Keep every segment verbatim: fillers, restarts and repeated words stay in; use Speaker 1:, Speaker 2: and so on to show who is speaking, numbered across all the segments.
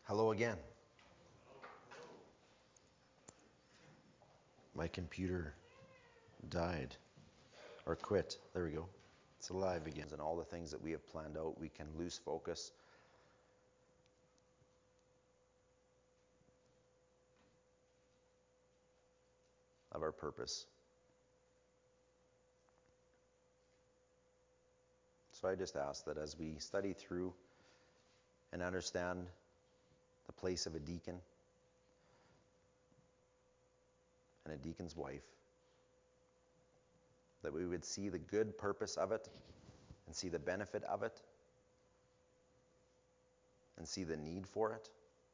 Speaker 1: Hello again. My computer died or quit. There we go. It's alive again. And all the things that we have planned out, we can lose focus. Of our purpose. So I just ask that as we study through and understand the place of a deacon and a deacon's wife, that we would see the good purpose of it and see the benefit of it and see the need for it.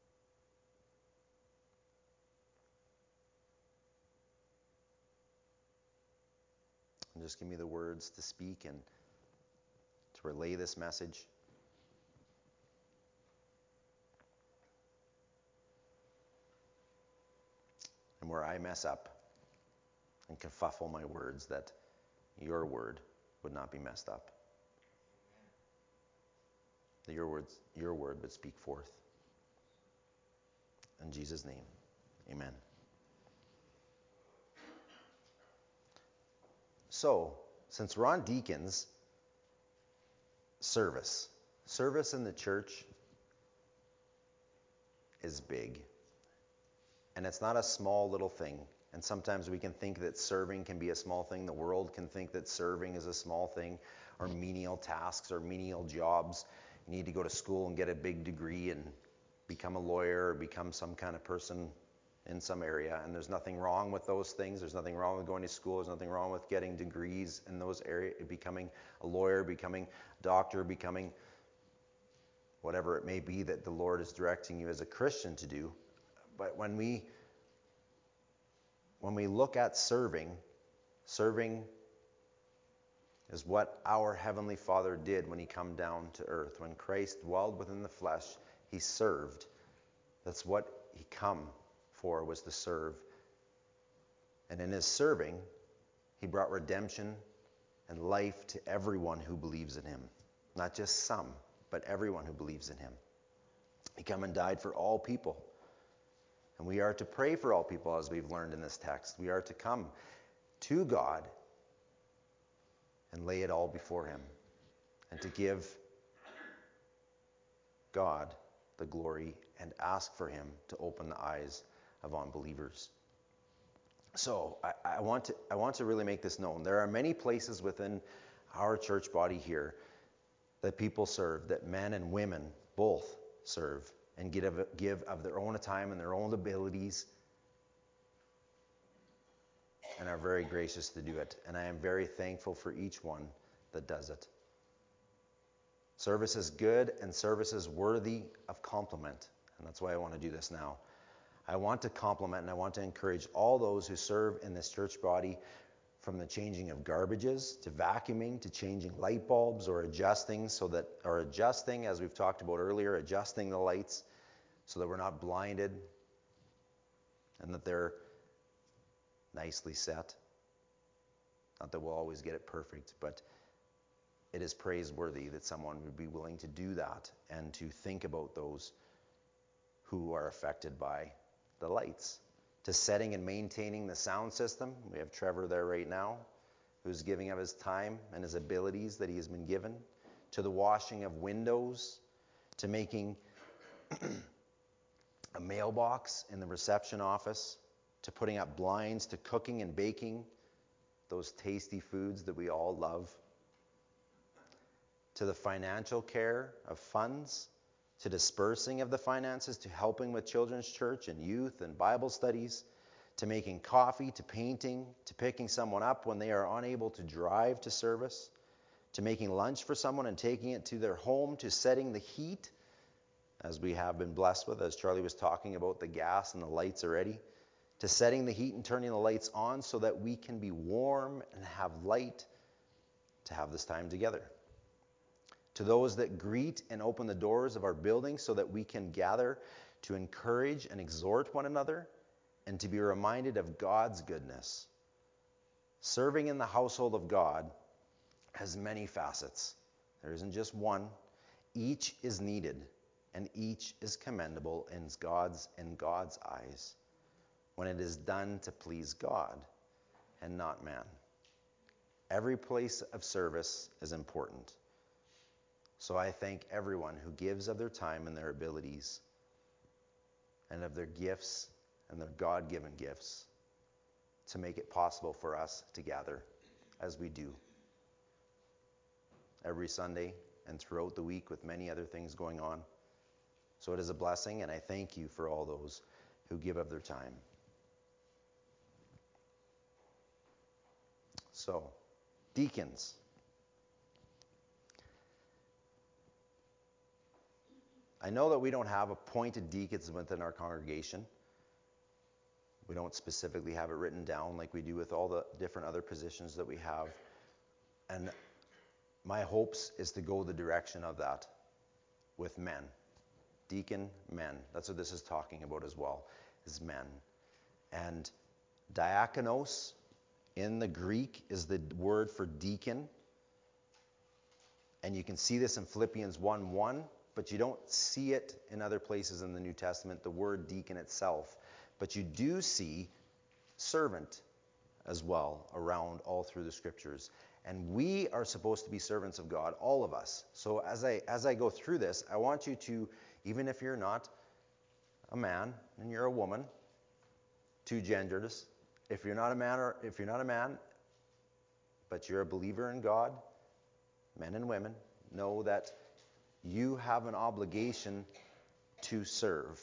Speaker 1: And just give me the words to speak and to relay this message. And where I mess up and kerfuffle my words, that your word would not be messed up. That your words, your word would speak forth. In Jesus' name, amen. So, since we're on deacons, service. Service in the church is big. And it's not a small little thing. And sometimes we can think that serving can be a small thing. The world can think that serving is a small thing, or menial tasks or menial jobs. You need to go to school and get a big degree and become a lawyer or become some kind of person in some area. And there's nothing wrong with those things. There's nothing wrong with going to school. There's nothing wrong with getting degrees in those areas, becoming a lawyer, becoming a doctor, becoming whatever it may be that the Lord is directing you as a Christian to do. But when we when we look at serving, serving is what our Heavenly Father did when He came down to earth. When Christ dwelled within the flesh, He served. That's what He come for, was to serve. And in His serving, He brought redemption and life to everyone who believes in Him. Not just some, but everyone who believes in Him. He came and died for all people. And we are to pray for all people, as we've learned in this text. We are to come to God and lay it all before Him, and to give God the glory and ask for Him to open the eyes of unbelievers. So I, I want to I want to really make this known. There are many places within our church body here that people serve, that men and women both serve, and give, give of their own time and their own abilities, and are very gracious to do it. And I am very thankful for each one that does it. Service is good, and service is worthy of compliment. And that's why I want to do this now. I want to compliment and I want to encourage all those who serve in this church body, from the changing of garbages to vacuuming to changing light bulbs, or adjusting so that, or adjusting, as we've talked about earlier, adjusting the lights so that we're not blinded and that they're nicely set. Not that we'll always get it perfect, but it is praiseworthy that someone would be willing to do that and to think about those who are affected by the lights. To setting and maintaining the sound system. We have Trevor there right now, who's giving of his time and his abilities that he has been given. To the washing of windows, to making a mailbox in the reception office, to putting up blinds, to cooking and baking those tasty foods that we all love. To the financial care of funds, to dispersing of the finances, to helping with children's church and youth and Bible studies, to making coffee, to painting, to picking someone up when they are unable to drive to service, to making lunch for someone and taking it to their home, to setting the heat, as we have been blessed with, as Charlie was talking about the gas and the lights already, to setting the heat and turning the lights on so that we can be warm and have light to have this time together. To those that greet and open the doors of our building so that we can gather to encourage and exhort one another and to be reminded of God's goodness. Serving in the household of God has many facets. There isn't just one. Each is needed, and each is commendable in God's in God's eyes, when it is done to please God and not man. Every place of service is important. So I thank everyone who gives of their time and their abilities and of their gifts and their God-given gifts to make it possible for us to gather as we do every Sunday and throughout the week with many other things going on. So it is a blessing, and I thank you for all those who give of their time. So, deacons. I know that we don't have appointed deacons within our congregation. We don't specifically have it written down like we do with all the different other positions that we have. And my hopes is to go the direction of that with men. Deacon, men. That's what this is talking about as well, is men. And diakonos in the Greek is the word for deacon. And you can see this in Philippians one one, but you don't see it in other places in the New Testament, the word deacon itself. But you do see servant as well around all through the scriptures. And we are supposed to be servants of God, all of us. So as I as I go through this, I want you to, even if you're not a man and you're a woman, two genders, if you're not a man or if you're not a man, but you're a believer in God, men and women, know that you have an obligation to serve.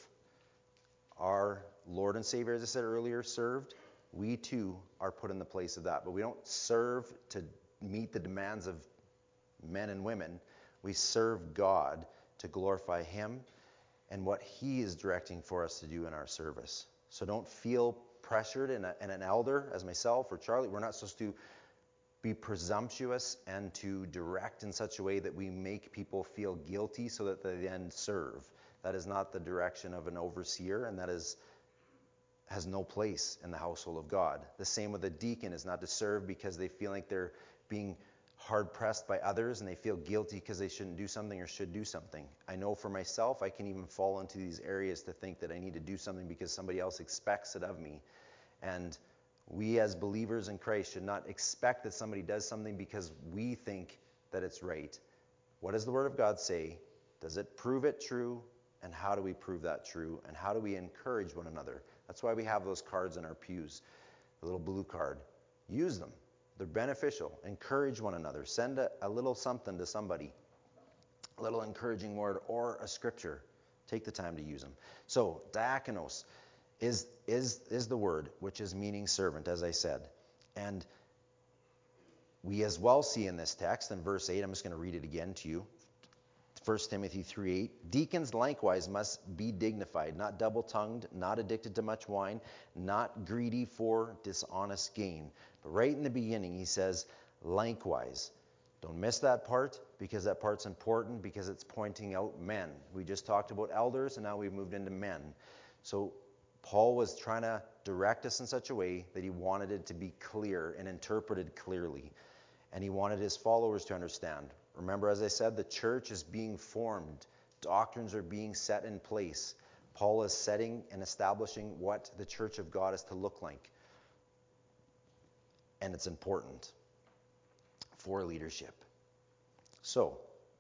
Speaker 1: Our Lord and Savior, as I said earlier, served. We too are put in the place of that. But we don't serve to meet the demands of men and women. We serve God to glorify Him and what He is directing for us to do in our service. So don't feel pressured, and an elder, as myself or Charlie, we're not supposed to be presumptuous and to direct in such a way that we make people feel guilty so that they then serve. That is not the direction of an overseer, and that is has no place in the household of God. The same with a deacon, is not to serve because they feel like they're being hard pressed by others and they feel guilty because they shouldn't do something or should do something. I know for myself, I can even fall into these areas to think that I need to do something because somebody else expects it of me. And we as believers in Christ should not expect that somebody does something because we think that it's right. What does the Word of God say? Does it prove it true? And how do we prove that true? And how do we encourage one another? That's why we have those cards in our pews, the little blue card. Use them. They're beneficial. Encourage one another. Send a, a little something to somebody, a little encouraging word or a scripture. Take the time to use them. So, diakonos is is is the word, which is meaning servant, as I said. And we as well see in this text, in verse eight, I'm just going to read it again to you. First Timothy three eight, deacons likewise must be dignified, not double-tongued, not addicted to much wine, not greedy for dishonest gain. But right in the beginning, he says, likewise. Don't miss that part, because that part's important, because it's pointing out men. We just talked about elders, and now we've moved into men. So Paul was trying to direct us in such a way that he wanted it to be clear and interpreted clearly. And he wanted his followers to understand. Remember, as I said, the church is being formed. Doctrines are being set in place. Paul is setting and establishing what the church of God is to look like. And it's important for leadership. So,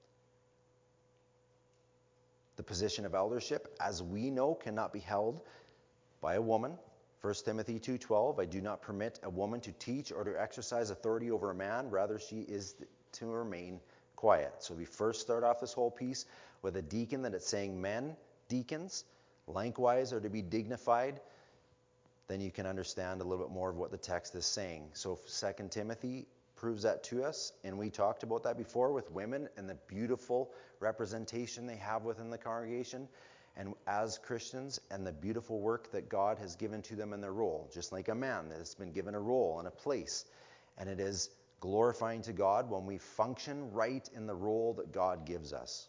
Speaker 1: the position of eldership, as we know, cannot be held by a woman. First Timothy two twelve, I do not permit a woman to teach or to exercise authority over a man. Rather, she is to remain quiet. So we first start off this whole piece with a deacon, that it's saying men, deacons, likewise are to be dignified. Then you can understand a little bit more of what the text is saying. So Second Timothy proves that to us, and we talked about that before with women and the beautiful representation they have within the congregation, and as Christians, and the beautiful work that God has given to them in their role, just like a man that has been given a role and a place. And it is glorifying to God when we function right in the role that God gives us.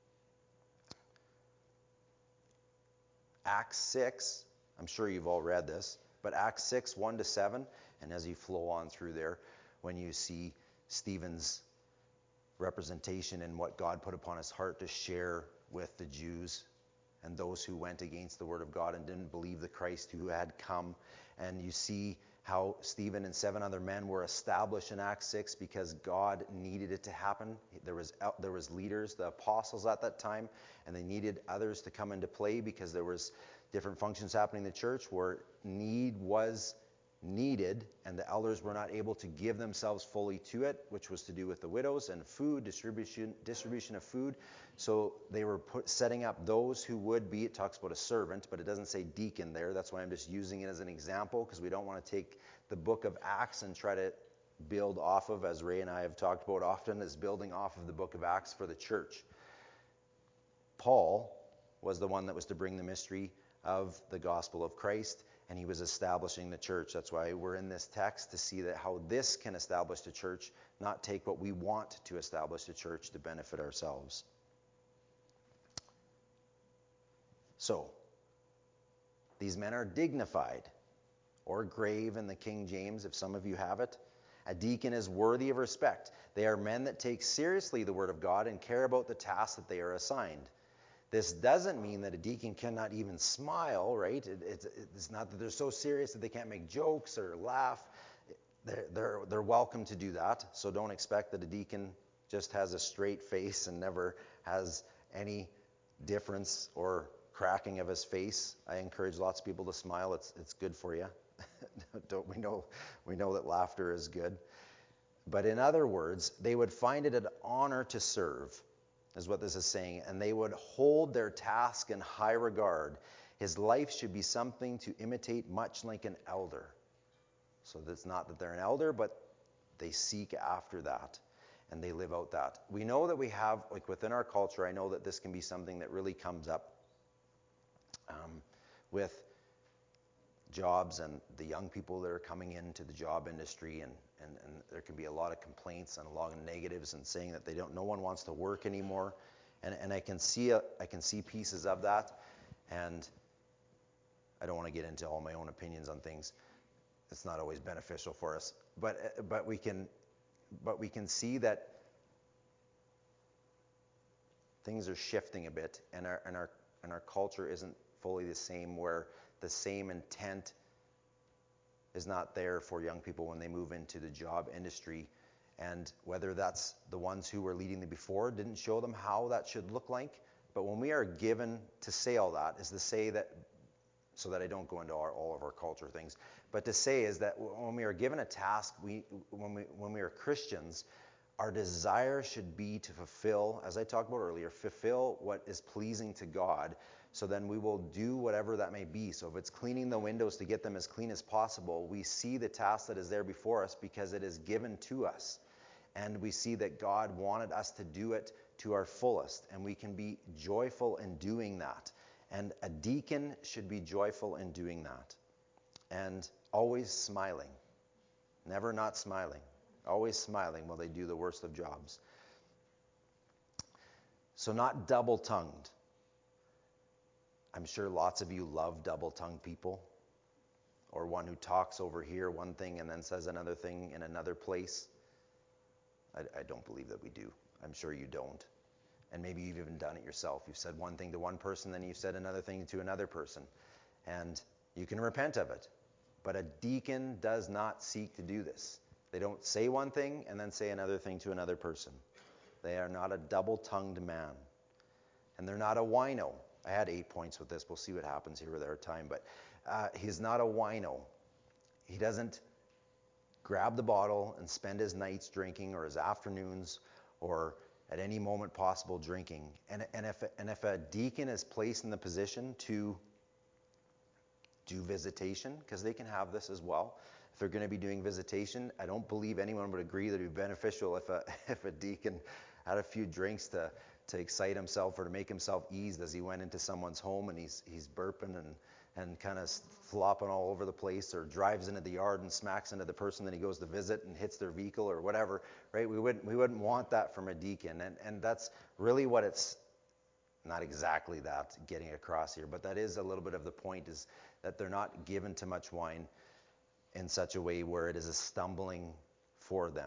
Speaker 1: Acts six, I'm sure you've all read this, but Acts six, one to seven, and as you flow on through there, when you see Stephen's representation and what God put upon his heart to share with the Jews and those who went against the word of God and didn't believe the Christ who had come. And you see how Stephen and seven other men were established in Acts six because God needed it to happen. There was there was leaders, the apostles at that time, and they needed others to come into play because there was different functions happening in the church where need was needed, and the elders were not able to give themselves fully to it, which was to do with the widows and food, distribution distribution of food. So they were put, setting up those who would be, it talks about a servant, but it doesn't say deacon there. That's why I'm just using it as an example, because we don't want to take the book of Acts and try to build off of, as Ray and I have talked about often, is building off of the book of Acts for the church. Paul was the one that was to bring the mystery of the gospel of Christ, and he was establishing the church. That's why we're in this text, to see that how this can establish the church, not take what we want to establish the church to benefit ourselves. So, these men are dignified, or grave in the King James, if some of you have it. A deacon is worthy of respect. They are men that take seriously the word of God and care about the task that they are assigned. This doesn't mean that a deacon cannot even smile, right? It, it's, it's not that they're so serious that they can't make jokes or laugh. They're, they're, they're welcome to do that. So don't expect that a deacon just has a straight face and never has any difference or cracking of his face. I encourage lots of people to smile. It's, it's good for you. Don't we know, we know that laughter is good. But in other words, they would find it an honor to serve, is what this is saying, and they would hold their task in high regard. His life should be something to imitate, much like an elder. So it's not that they're an elder, but they seek after that, and they live out that. We know that we have, like within our culture, I know that this can be something that really comes up um, with jobs and the young people that are coming into the job industry, and, and, and there can be a lot of complaints and a lot of negatives and saying that they don't, no one wants to work anymore. And, and I can see a, I can see pieces of that, and I don't want to get into all my own opinions on things. It's not always beneficial for us, but but we can but we can see that things are shifting a bit, and our and our and our culture isn't fully the same, where the same intent is not there for young people when they move into the job industry. And whether that's the ones who were leading the before didn't show them how that should look like. But when we are given to say all that, is to say that, so that I don't go into our, all of our culture things, but to say is that when we are given a task, we when we when we are Christians, our desire should be to fulfill, as I talked about earlier, fulfill what is pleasing to God. So then we will do whatever that may be. So if it's cleaning the windows to get them as clean as possible, we see the task that is there before us because it is given to us. And we see that God wanted us to do it to our fullest. And we can be joyful in doing that. And a deacon should be joyful in doing that. And always smiling. Never not smiling. Always smiling while they do the worst of jobs. So not double-tongued. I'm sure lots of you love double-tongued people, or one who talks over here one thing and then says another thing in another place. I, I don't believe that we do. I'm sure you don't. And maybe you've even done it yourself. You've said one thing to one person, then you've said another thing to another person. And you can repent of it. But a deacon does not seek to do this. They don't say one thing and then say another thing to another person. They are not a double-tongued man. And they're not a wino. I had eight points with this. We'll see what happens here with our time. But uh, he's not a wino. He doesn't grab the bottle and spend his nights drinking, or his afternoons, or at any moment possible drinking. And, and, if, and if a deacon is placed in the position to do visitation, because they can have this as well. If they're going to be doing visitation, I don't believe anyone would agree that it would be beneficial if a, if a deacon had a few drinks to to excite himself or to make himself eased as he went into someone's home and he's he's burping and, and kind of flopping all over the place, or drives into the yard and smacks into the person that he goes to visit and hits their vehicle or whatever, right? We wouldn't we wouldn't want that from a deacon. And, and that's really what it's, not exactly that getting across here, but that is a little bit of the point, is that they're not given to much wine in such a way where it is a stumbling for them.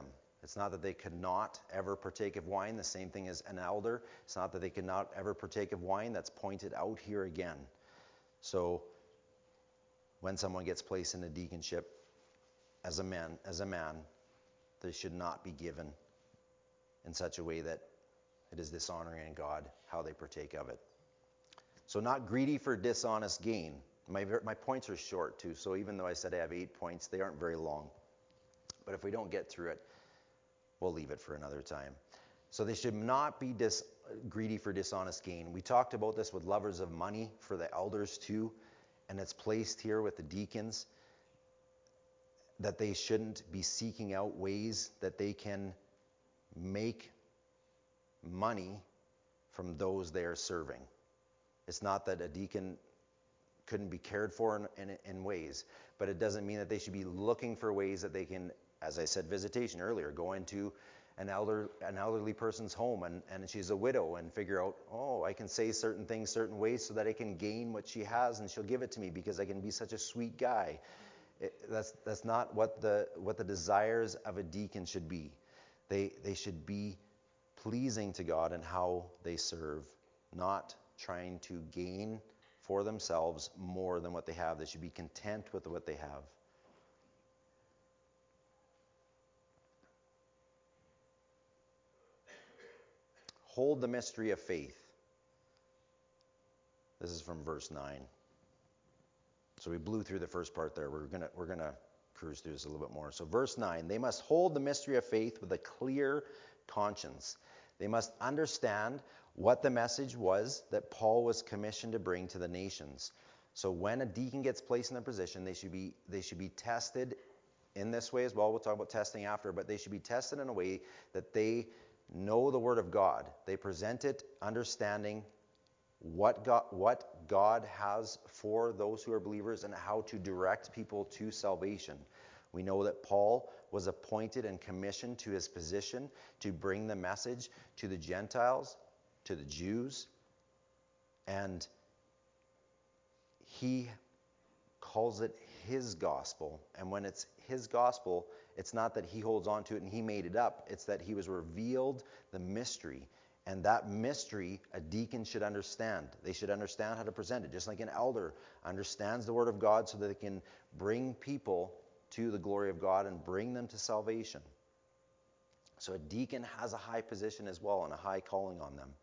Speaker 1: It's not that they could not ever partake of wine, the same thing as an elder. It's not that they could not ever partake of wine. That's pointed out here again. So when someone gets placed in a deaconship as a man, as a man, they should not be given in such a way that it is dishonoring in God how they partake of it. So not greedy for dishonest gain. My, my points are short too, so even though I said I have eight points, they aren't very long. But if we don't get through it, we'll leave it for another time. So they should not be dis, greedy for dishonest gain. We talked about this with lovers of money for the elders too, and it's placed here with the deacons that they shouldn't be seeking out ways that they can make money from those they are serving. It's not that a deacon couldn't be cared for in, in, in ways, but it doesn't mean that they should be looking for ways that they can, as I said, visitation earlier, go into an elder an elderly person's home and, and she's a widow and figure out, oh, I can say certain things certain ways so that I can gain what she has and she'll give it to me because I can be such a sweet guy. It, that's that's not what the what the desires of a deacon should be. They they should be pleasing to God in how they serve, not trying to gain for themselves more than what they have. They should be content with what they have. Hold the mystery of faith. This is from verse nine. So we blew through the first part there. We're gonna we're gonna cruise through this a little bit more. So verse nine, they must hold the mystery of faith with a clear conscience. They must understand what the message was that Paul was commissioned to bring to the nations. So when a deacon gets placed in their position, they should be they should be tested in this way as well. We'll talk about testing after, but they should be tested in a way that they know the Word of God. They present it understanding what God, what God has for those who are believers and how to direct people to salvation. We know that Paul was appointed and commissioned to his position to bring the message to the Gentiles, to the Jews, and he calls it his gospel. And when it's his gospel, it's not that he holds on to it and he made it up. It's that he was revealed the mystery. And that mystery, a deacon should understand. They should understand how to present it, just like an elder understands the Word of God so that they can bring people to the glory of God and bring them to salvation. So a deacon has a high position as well and a high calling on them.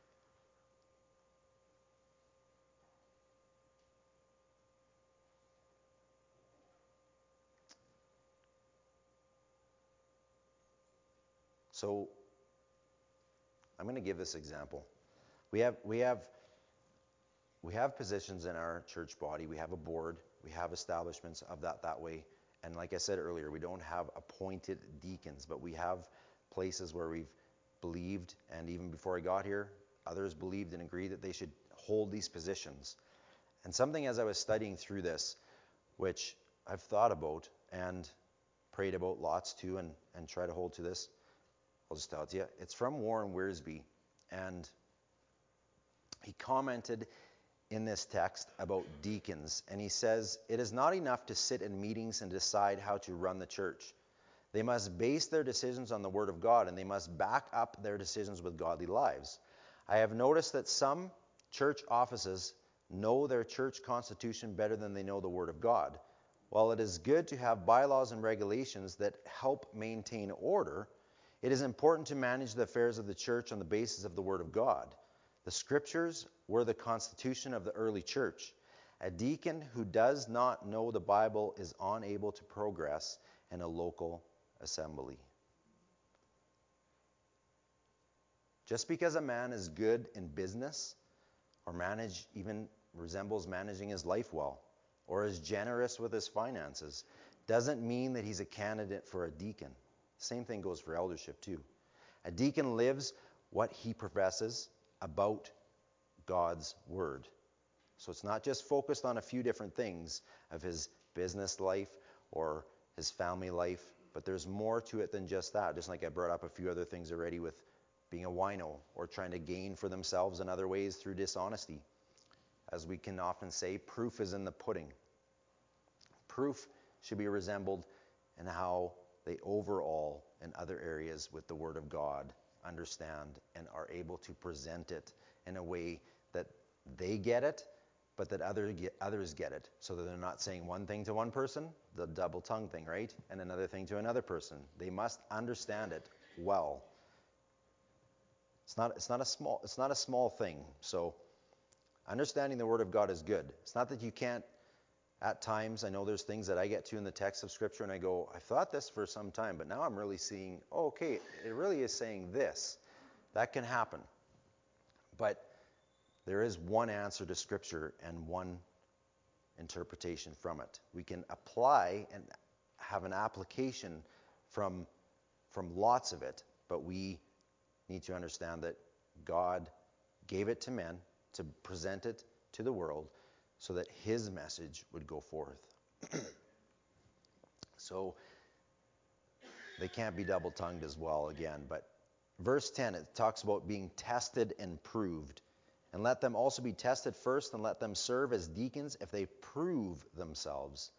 Speaker 1: So I'm going to give this example. We have we have we have positions in our church body. We have a board. We have establishments of that that way. And like I said earlier, we don't have appointed deacons, but we have places where we've believed, and even before I got here, others believed and agreed that they should hold these positions. And something as I was studying through this, which I've thought about and prayed about lots too, and, and try to hold to this, I'll just tell it to you. It's from Warren Wiersbe, and he commented in this text about deacons, and he says, it is not enough to sit in meetings and decide how to run the church. They must base their decisions on the Word of God, and they must back up their decisions with godly lives. I have noticed that some church offices know their church constitution better than they know the Word of God. While it is good to have bylaws and regulations that help maintain order, it is important to manage the affairs of the church on the basis of the Word of God. The Scriptures were the constitution of the early church. A deacon who does not know the Bible is unable to progress in a local assembly. Just because a man is good in business or manage even resembles managing his life well or is generous with his finances doesn't mean that he's a candidate for a deacon. Same thing goes for eldership too. A deacon lives what he professes about God's word. So it's not just focused on a few different things of his business life or his family life, but there's more to it than just that. Just like I brought up a few other things already with being a wino or trying to gain for themselves in other ways through dishonesty. As we can often say, proof is in the pudding. Proof should be resembled in how they overall in other areas with the Word of God understand and are able to present it in a way that they get it, but that other get, others get it, so that they're not saying one thing to one person, the double tongue thing, right? And another thing to another person. They must understand it well. It's not, it's not a small, it's not a small thing. So understanding the Word of God is good. It's not that you can't, at times, I know there's things that I get to in the text of Scripture and I go, I've thought this for some time, but now I'm really seeing, oh, okay, it really is saying this. That can happen. But there is one answer to Scripture and one interpretation from it. We can apply and have an application from, from lots of it, but we need to understand that God gave it to men to present it to the world so that his message would go forth. So they can't be double-tongued as well again. But verse ten, it talks about being tested and proved. And let them also be tested first, and let them serve as deacons if they prove themselves.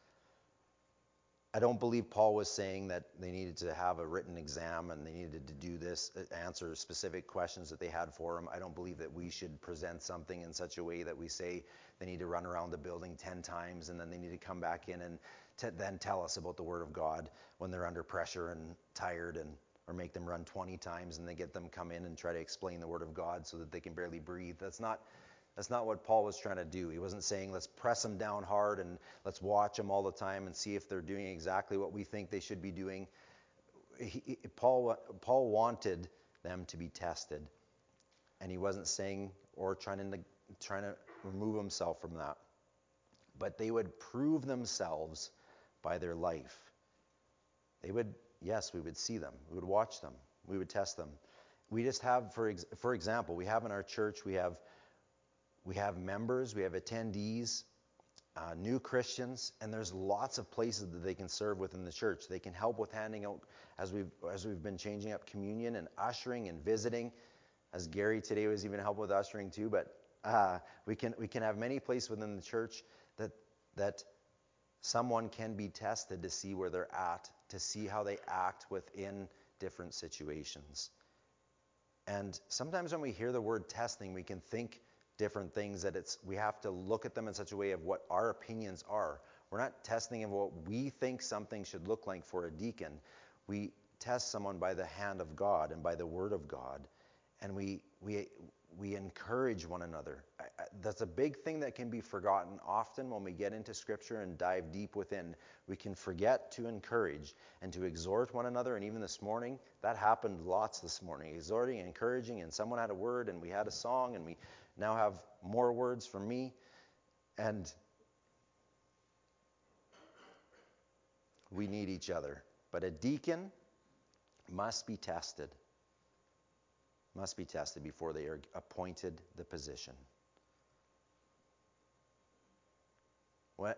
Speaker 1: I don't believe Paul was saying that they needed to have a written exam and they needed to do this, answer specific questions that they had for them. I don't believe that we should present something in such a way that we say they need to run around the building ten times and then they need to come back in and t- then tell us about the Word of God when they're under pressure and tired, and or make them run twenty times and then get them come in and try to explain the Word of God so that they can barely breathe. That's not That's not what Paul was trying to do. He wasn't saying let's press them down hard and let's watch them all the time and see if they're doing exactly what we think they should be doing. He, he, Paul, Paul wanted them to be tested, and he wasn't saying or trying to trying to remove himself from that. But they would prove themselves by their life. They would, yes, we would see them. We would watch them. We would test them. We just have, for ex- for example, we have in our church, we have We have members, we have attendees, uh, new Christians, and there's lots of places that they can serve within the church. They can help with handing out, as we've as we've been changing up communion and ushering and visiting, as Gary today was even helping with ushering too. But uh, we can we can have many places within the church that that someone can be tested to see where they're at, to see how they act within different situations. And sometimes when we hear the word testing, we can think different things, that it's we have to look at them in such a way of what our opinions are. We're not testing of what we think something should look like for a deacon. We test someone by the hand of God and by the Word of God, and we we we encourage one another. I, I, that's a big thing that can be forgotten often when we get into Scripture and dive deep within. We can forget to encourage and to exhort one another. And even this morning, that happened lots this morning, exhorting and encouraging, and someone had a word and we had a song, and we now have more words from me. And we need each other. But a deacon must be tested. Must be tested before they are appointed the position. What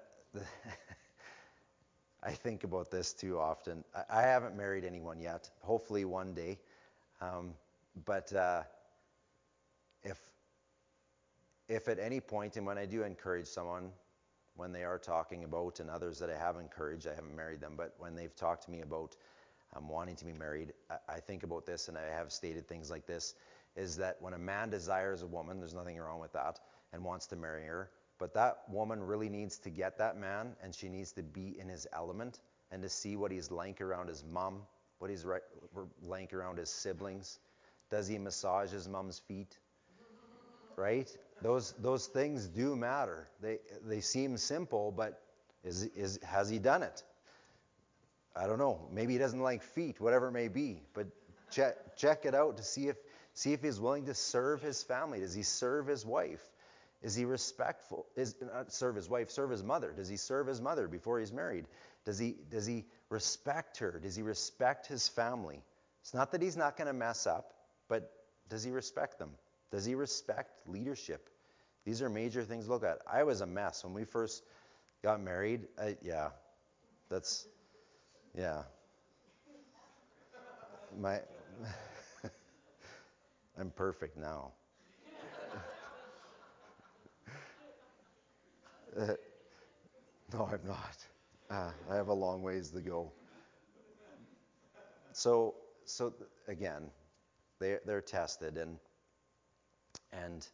Speaker 1: I think about this too often. I, I haven't married anyone yet. Hopefully one day. Um, but uh, if if at any point, and when I do encourage someone, when they are talking about, and others that I have encouraged, I haven't married them, but when they've talked to me about um, wanting to be married, I, I think about this, and I have stated things like this, is that when a man desires a woman, there's nothing wrong with that, and wants to marry her, but that woman really needs to get that man, and she needs to be in his element, and to see what he's like around his mom, what he's right, like around his siblings. Does he massage his mom's feet? Right? Those those things do matter. They they seem simple, but is is has he done it? I don't know. Maybe he doesn't like feet, whatever it may be. But check check it out to see if see if he's willing to serve his family. Does he serve his wife? Is he respectful? Is not serve his wife, serve his mother. Does he serve his mother before he's married? Does he does he respect her? Does he respect his family? It's not that he's not going to mess up, but does he respect them? Does he respect leadership? These are major things to look at. I was a mess when we first got married. I, yeah, that's, yeah. My, I'm perfect now. Uh, no, I'm not. Uh, I have a long ways to go. so so again, they they're tested, and and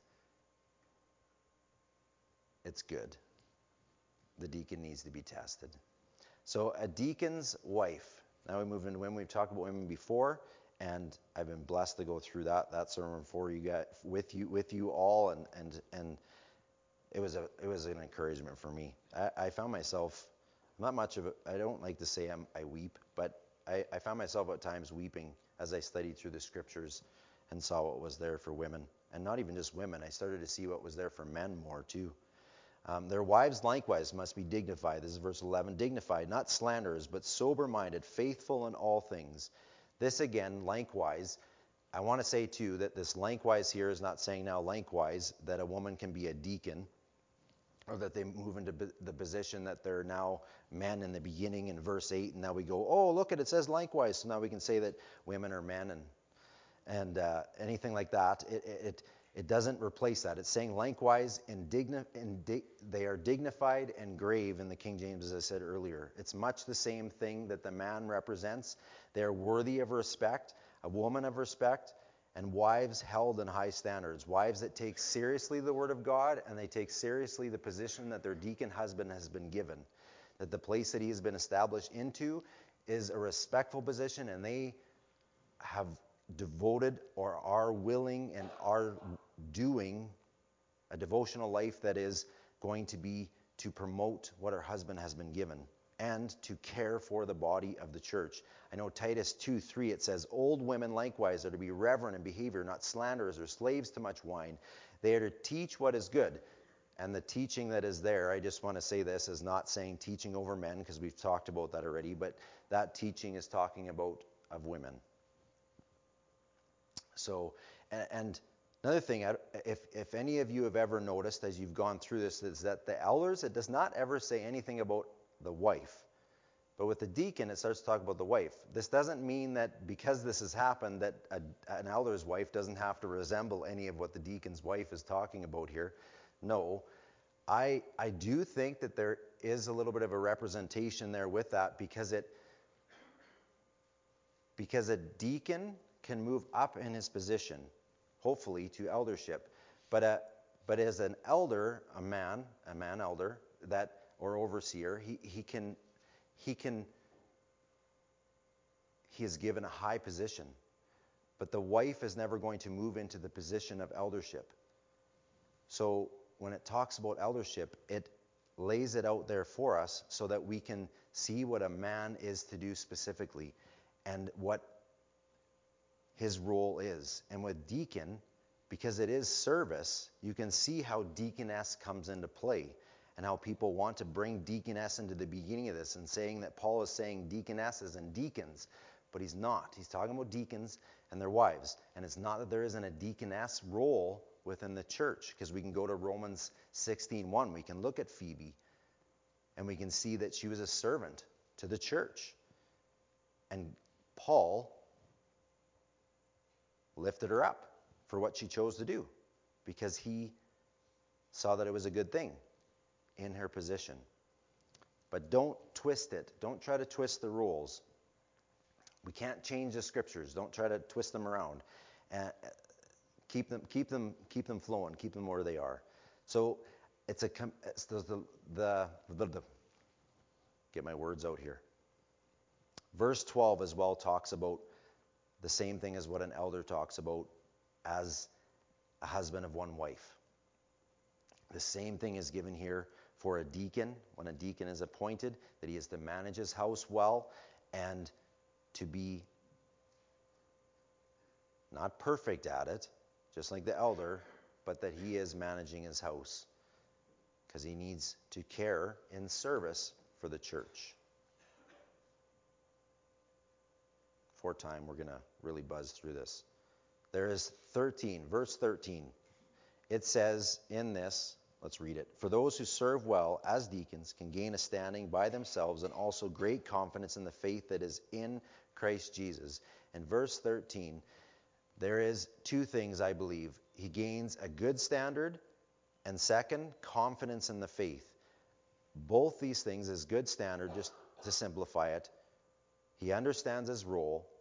Speaker 1: it's good. The deacon needs to be tested. So a deacon's wife. Now we move into women. We've talked about women before, and I've been blessed to go through that that sermon for you guys, with you with you all, and and and it was a it was an encouragement for me. I, I found myself not much of a, I don't like to say I'm, I weep, but I, I found myself at times weeping as I studied through the scriptures and saw what was there for women, and not even just women. I started to see what was there for men more too. Um, their wives likewise must be dignified. This is verse eleven. Dignified, not slanderers, but sober-minded, faithful in all things. This again, likewise, I want to say too that this likewise here is not saying now likewise that a woman can be a deacon, or that they move into the position that they're now men in the beginning in verse eight, and now we go, oh, look at it, it says likewise, so now we can say that women are men, and and uh, anything like that. It, it it doesn't replace that. It's saying likewise, indigni- indi- they are dignified and grave in the King James, as I said earlier. It's much the same thing that the man represents. They're worthy of respect, a woman of respect, and wives held in high standards. Wives that take seriously the word of God, and they take seriously the position that their deacon husband has been given. That the place that he has been established into is a respectful position, and they have devoted or are willing and are doing a devotional life that is going to be to promote what her husband has been given and to care for the body of the church. I know Titus two three, it says, old women likewise are to be reverent in behavior, not slanderers or slaves to much wine. They are to teach what is good. And the teaching that is there, I just want to say this, is not saying teaching over men, because we've talked about that already, but that teaching is talking about of women. So, and, and another thing, if, if any of you have ever noticed as you've gone through this, is that the elders, it does not ever say anything about the wife. But with the deacon, it starts to talk about the wife. This doesn't mean that because this has happened that a, an elder's wife doesn't have to resemble any of what the deacon's wife is talking about here. No. I, I do think that there is a little bit of a representation there with that, because it because a deacon can move up in his position, hopefully to eldership. But a, but as an elder, a man, a man elder, that or overseer, he, he can he can he is given a high position. But the wife is never going to move into the position of eldership. So when it talks about eldership, it lays it out there for us so that we can see what a man is to do specifically and what his role is. And with deacon, because it is service, you can see how deaconess comes into play and how people want to bring deaconess into the beginning of this and saying that Paul is saying deaconesses and deacons, but he's not. He's talking about deacons and their wives. And it's not that there isn't a deaconess role within the church, because we can go to Romans sixteen one. We can look at Phoebe and we can see that she was a servant to the church. And Paul lifted her up for what she chose to do, because he saw that it was a good thing in her position. But don't twist it. Don't try to twist the rules. We can't change the scriptures. Don't try to twist them around. Uh, keep them, keep them, keep them flowing. Keep them where they are. So it's a it's the, the, the, the, the get my words out here. Verse twelve as well talks about the same thing as what an elder talks about as a husband of one wife. The same thing is given here for a deacon, when a deacon is appointed, that he is to manage his house well and to be not perfect at it, just like the elder, but that he is managing his house because he needs to care in service for the church. For time, we're going to really buzz through this. There is thirteen, verse thirteen. It says in this, let's read it. For those who serve well as deacons can gain a standing by themselves and also great confidence in the faith that is in Christ Jesus. In verse thirteen, there is two things I believe. He gains a good standard, and second, confidence in the faith. Both these things is good standard, just to simplify it. He understands his role,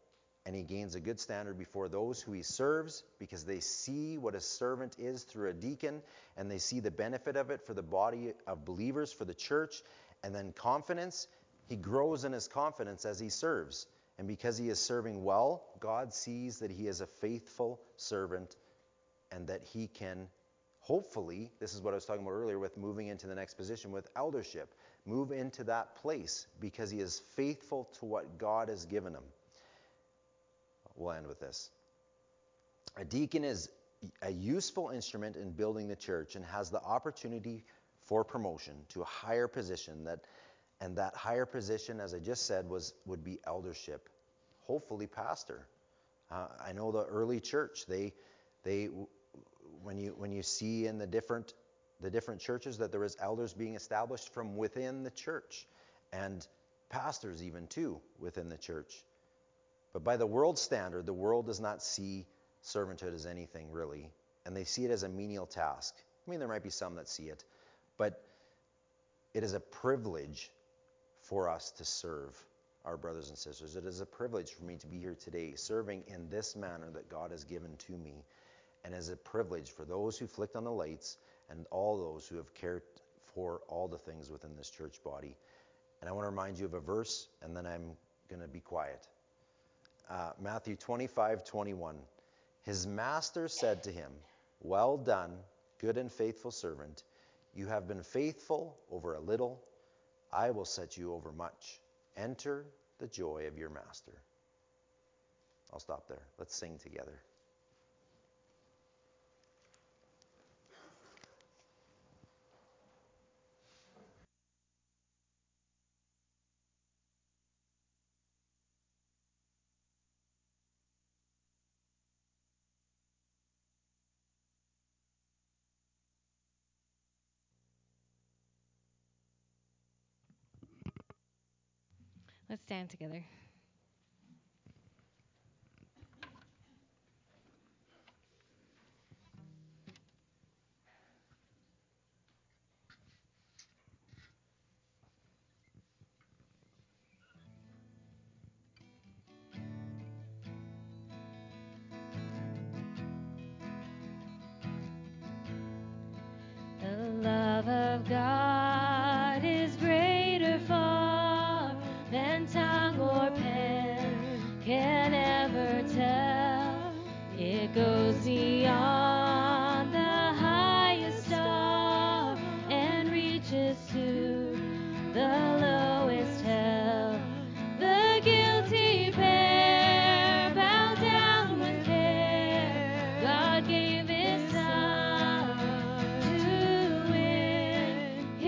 Speaker 1: and he gains a good standard before those who he serves, because they see what a servant is through a deacon, and they see the benefit of it for the body of believers, for the church. And then confidence, he grows in his confidence as he serves. And because he is serving well, God sees that he is a faithful servant and that he can hopefully, this is what I was talking about earlier with moving into the next position with eldership, move into that place because he is faithful to what God has given him. We'll end with this. A deacon is a useful instrument in building the church and has the opportunity for promotion to a higher position, that and that higher position, as I just said, was would be eldership, hopefully pastor. Uh, I know the early church, they they when you when you see in the different the different churches that there was elders being established from within the church, and pastors even too within the church. But by the world standard, the world does not see servanthood as anything really, and they see it as a menial task. I mean, there might be some that see it, but it is a privilege for us to serve our brothers and sisters. It is a privilege for me to be here today, serving in this manner that God has given to me, and as a privilege for those who flicked on the lights and all those who have cared for all the things within this church body. And I want to remind you of a verse, and then I'm going to be quiet. Uh, Matthew twenty-five twenty-one. His master said to him, "Well done, good and faithful servant. You have been faithful over a little. I will set you over much. Enter the joy of your master." I'll stop there. Let's sing together.
Speaker 2: Let's stand together. The love of God is greater far than tongue or pen can ever tell. It goes beyond the highest star and reaches to the lowest hell. The guilty pair bow down with care. God gave his son to win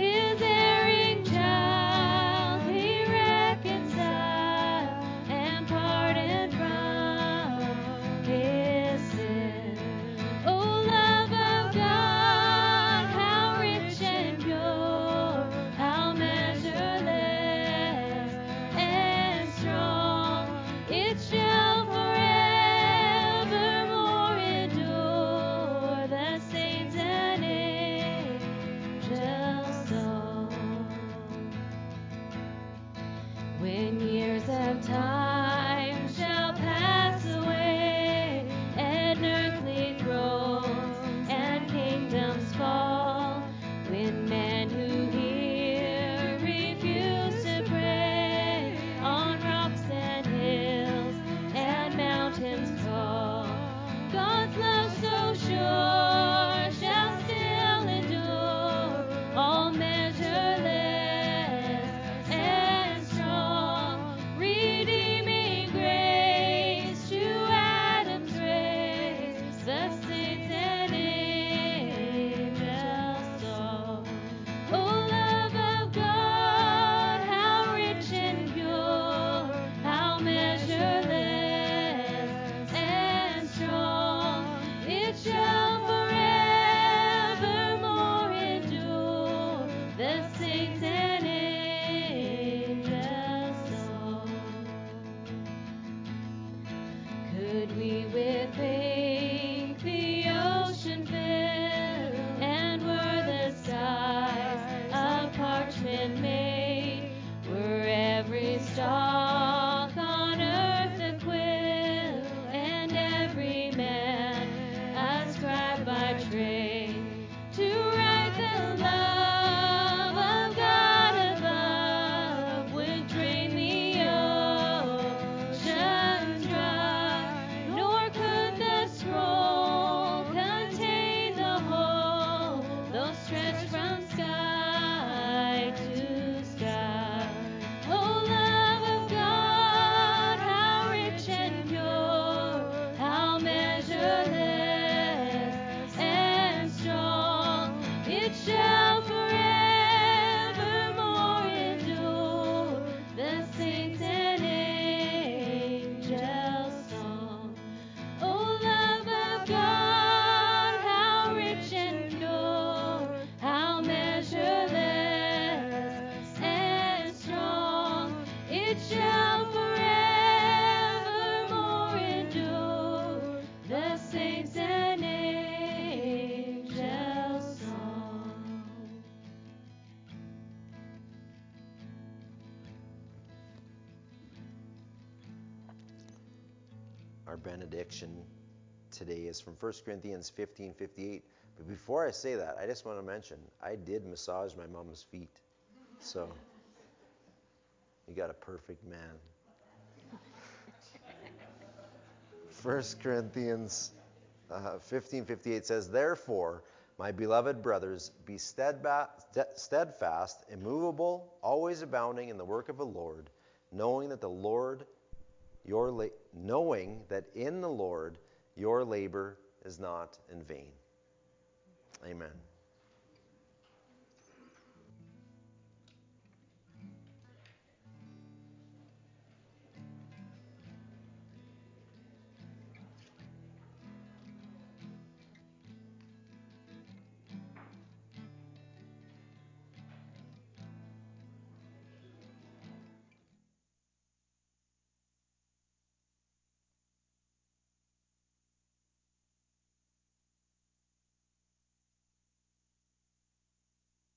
Speaker 1: our benediction today is from First Corinthians fifteen fifty-eight. But before I say that, I just want to mention, I did massage my mom's feet. So, you got a perfect man. First Corinthians uh, fifteen fifty-eight says, "Therefore, my beloved brothers, be steadfast, immovable, always abounding in the work of the Lord, knowing that the Lord, your la- knowing that in the Lord your labor is not in vain." Amen.